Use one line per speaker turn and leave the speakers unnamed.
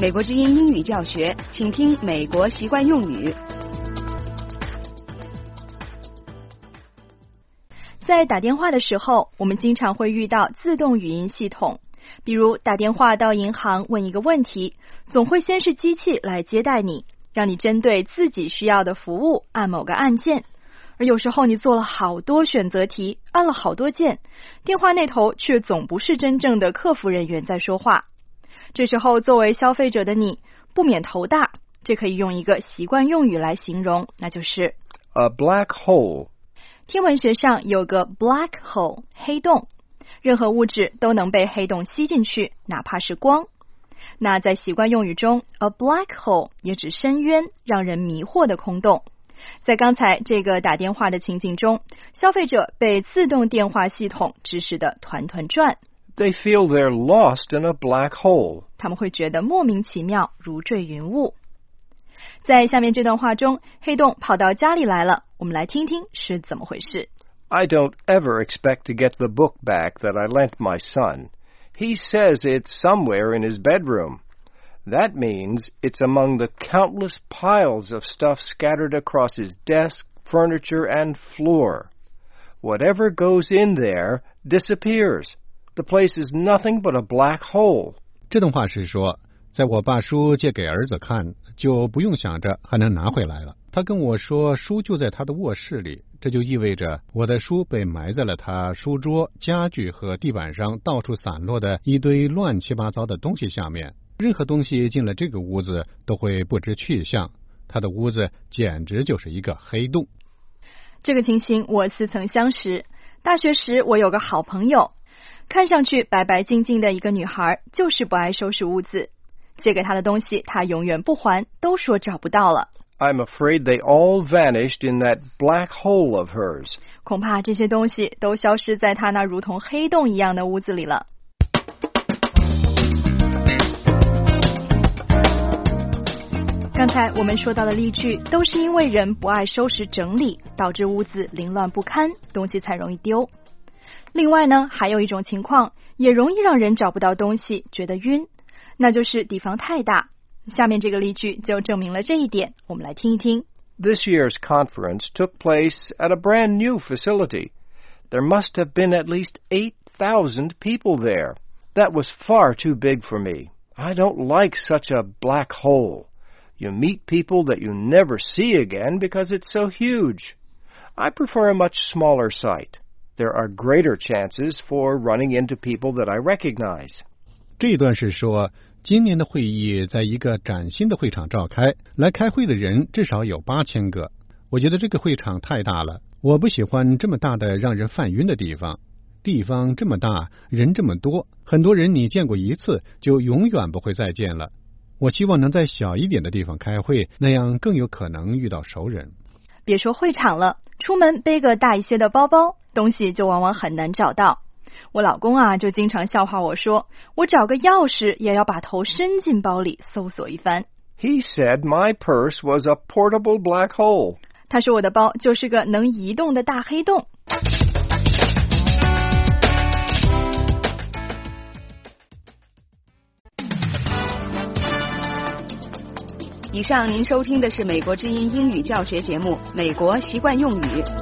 美国之音英语教学，请听美国习惯用语。在打电话的时候，我们经常会遇到自动语音系统，比如打电话到银行问一个问题，总会先是机器来接待你，让你针对自己需要的服务按某个按键。而有时候你做了好多选择题，按了好多键，电话那头却总不是真正的客服人员在说话。这时候作为消费者的你不免头大，这可以用一个习惯用语来形容，那就是
A black hole。
天文学上有个 black hole 黑洞，任何物质都能被黑洞吸进去，哪怕是光。那在习惯用语中 A black hole 也指深渊，让人迷惑的空洞。在刚才这个打电话的情景中，消费者被自动电话系统指使得团团转。
They feel they're lost in a black hole.
他们会觉得莫名其妙，如坠云雾。在下面这段话中，黑洞跑到家里来了，我们来听听是怎么回事。
I don't ever expect to get the book back that I lent my son. He says it's somewhere in his bedroom. That means it's among the countless piles of stuff scattered across his desk, furniture, and floor. Whatever goes in there disappears. The place is nothing but a black hole.
这段话是说，在我把书借给儿子看，就不用想着还能拿回来了。他跟我说书就在他的卧室里，这就意味着我的书被埋在了他书桌、家具和地板上到处散落的一堆乱七八糟的东西下面。任何东西进了这个屋子都会不知去向，他的屋子简直就是一个黑洞。
这个情形我似曾相识。大学时我有个好朋友，看上去白白净净的一个女孩，就是不爱收拾屋子。借给她的东西她永远不还，都说找不到了。
I'm afraid they all vanished in that black hole of hers.
恐怕这些东西都消失在她那如同黑洞一样的屋子里了。刚才我们说到的例句都是因为人不爱收拾整理，导致屋子凌乱不堪，东西才容易丢。另外呢，还有一种情况也容易让人找不到东西，觉得晕，那就是地方太大。下面这个例句就证明了这一点，我们来听一听。
This year's conference took place at a brand new facility. There must have been at least 8,000 people there. That was far too big for me. I don't like such a black hole. You meet people that you never see again because it's so huge. I prefer a much smaller site. There are greater chances for running into people that I recognize.
这一段是说，今年的会议在一个崭新的会场召开，来开会的人至少有8000个。我觉得这个会场太大了，我不喜欢这么大的让人犯晕的地方。地方这么大，人这么多，很多人你见过一次就永远不会再见了。我希望能在小一点的地方开会，那样更有可能遇到熟人。
别说会场了，出门背个大一些的包包，东西就往往很难找到。我老公啊，就经常笑话我说，我找个钥匙也要把头伸进包里搜索一番。
He said my purse was a portable black hole.
他说我的包就是个能移动的大黑洞。以上您收听的是美国之音英语教学节目《美国习惯用语》。